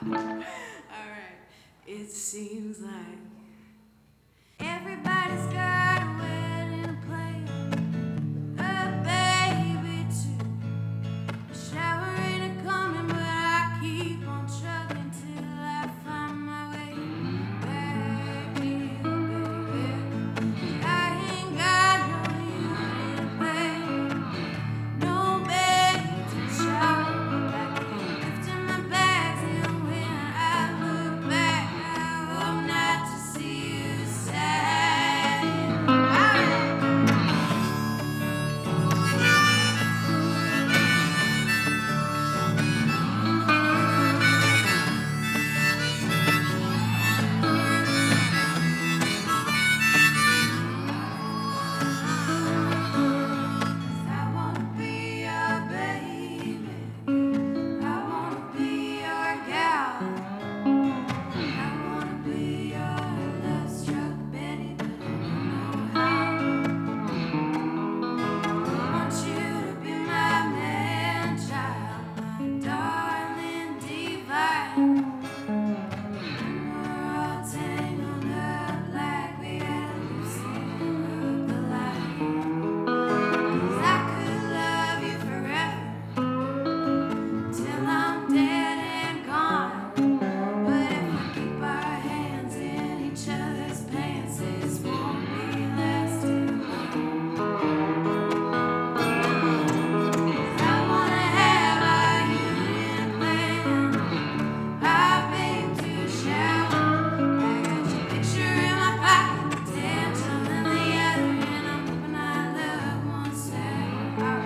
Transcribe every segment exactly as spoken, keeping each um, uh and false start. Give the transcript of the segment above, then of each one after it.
All right. It seems like everybody's got a wedding plan, a baby too. A shower ain't coming, but I keep on chugging till I find my way back to you, baby. I ain't got no union plan, no baby to shower. I keep lifting my bags, and when I look back, I hope not to see you sad. I wanna be your baby. I wanna be your gal. I wanna be your love-struck Betty, but I don't know how. I want you to be my man-child, my darling divine. We're all tangled up like we had lips in the light. 'Cause I could love you forever till I'm dead and gone. But if we keep our hands in each other's pants, this won't be lasting long. 'Cause I wanna have a union plan, I babe to shower. I got your picture in my pocket, potential in the other, and I'm hoping our love won't sour.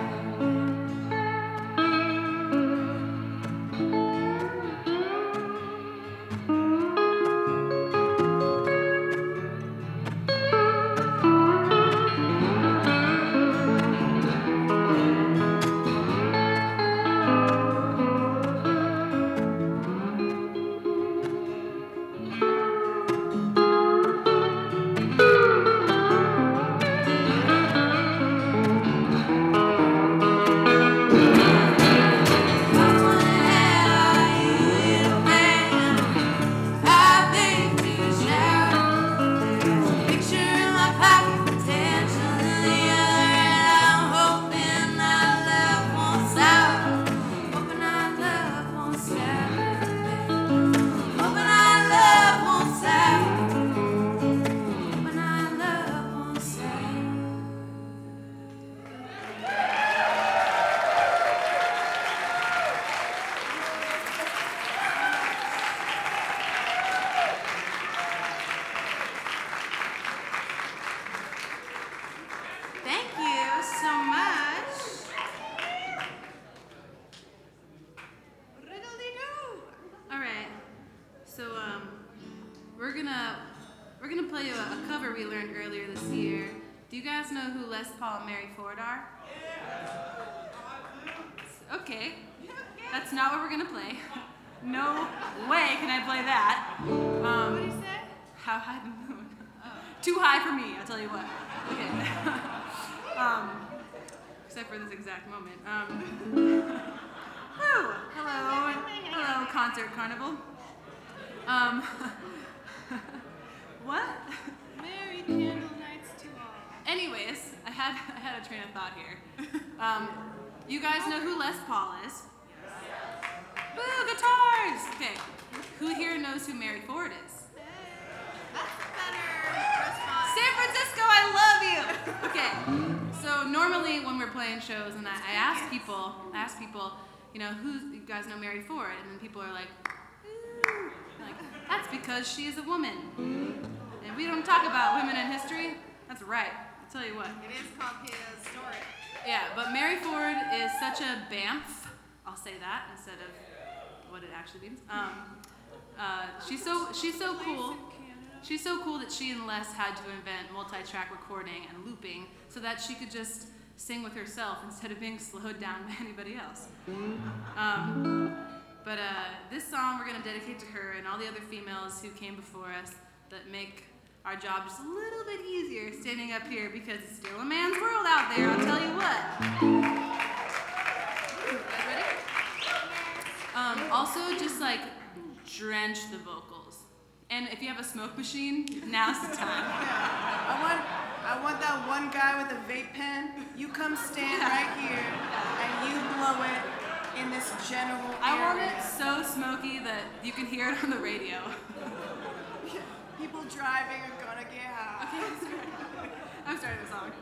Thank you so much. Riddle-dee-doo. All right. So um, we're gonna we're gonna play you a, a cover we learned earlier this year. Do you guys know who Les Paul and Mary Ford are? Okay. That's not what we're gonna play. No way can I play that. Um, what did he say? How high the moon? Oh. Too high for me, I'll tell you what. Okay. um, except for this exact moment. Um, whew, hello, hello, concert carnival. Um, what? Merry candle nights to all. Anyways, I had I had a train of thought here. Um, you guys know who Les Paul is? Woo, guitars! Okay, who here knows who Mary Ford is? That's a better response. San Francisco, I love you! Okay, so normally when we're playing shows and I, I ask people, I ask people, you know, who, you guys know Mary Ford? And then people are like, ooh. Like, that's because she is a woman. And we don't talk about women in history. That's right, I'll tell you what. It is prehistoric. Yeah, but Mary Ford is such a B A M F, I'll say that instead of what it actually means. Um, uh, she's so she's so cool. She's so cool that she and Les had to invent multi-track recording and looping so that she could just sing with herself instead of being slowed down by anybody else. Um, but uh, this song we're going to dedicate to her and all the other females who came before us that make our job just a little bit easier standing up here because it's still a man's world out there, I'll tell you what. You guys ready? Um, also, just like drench the vocals. And if you have a smoke machine, now's the time. Yeah. I want I want that one guy with a vape pen. You come stand Yeah. right here and you blow it in this general area. I want it so smoky that you can hear it on the radio. People driving are gonna get high. Okay, I'm starting the song.